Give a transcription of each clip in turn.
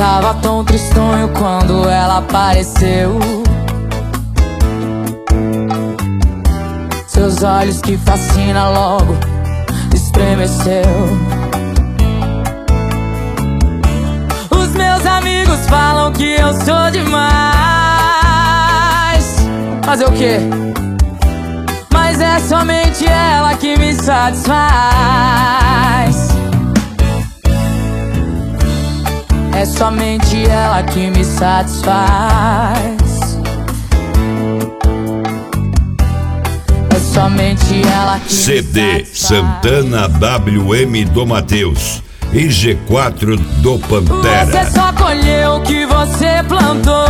tava tão tristonho quando ela apareceu. Seus olhos que fascina logo estremeceu. Os meus amigos falam que eu sou demais. Fazer o quê? Mas é somente ela que me satisfaz. É somente ela que me satisfaz. É somente ela que CD me satisfaz. Santana WM do Matheus e G4 do Pantera. Você só colheu o que você plantou.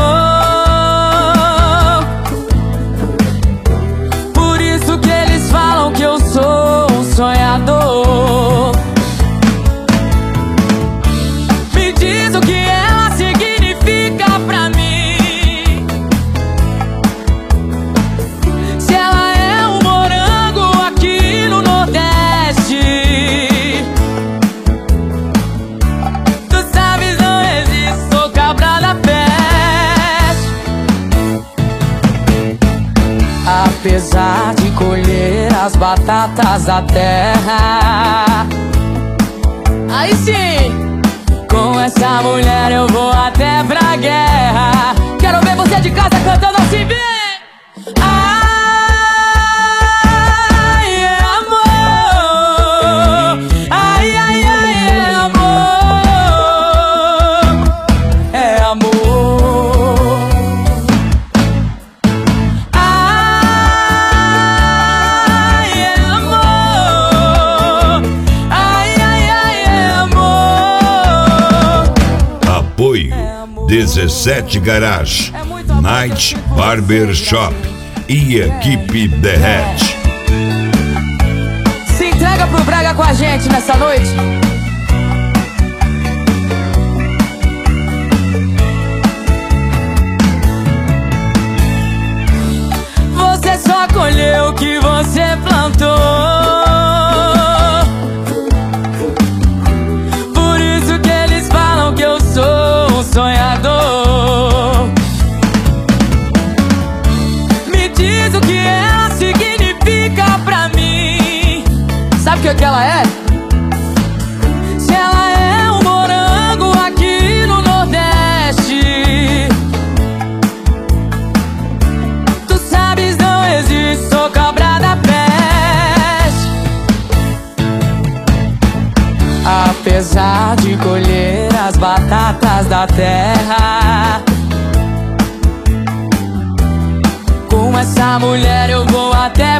Por isso que eles falam que eu sou um sonhador. Me diz o que ela significa pra mim. Se ela é um morango aqui no Nordeste. Tu sabes, não existe, sou cabra da peste. Apesar de colher as batatas da terra, aí sim, com essa mulher eu vou até pra guerra. Quero ver você de casa cantando assim, vem! Ai, é amor. Ai, ai, ai, é amor. É amor. Ai, é amor. Ai, ai, ai, é amor. Apoio 17 Garage, Night Barber Shop e equipe Derrete. Se entrega pro Brega com a gente nessa noite. Você só colheu o que você plantou. Por isso que eles falam que eu sou um sonhador. Me diz o que ela significa pra mim. Sabe o que ela é? Se ela é um morango aqui no Nordeste. Tu sabes, não existe, sou cabra da peste. Apesar de colher as batatas da terra, com essa mulher eu vou até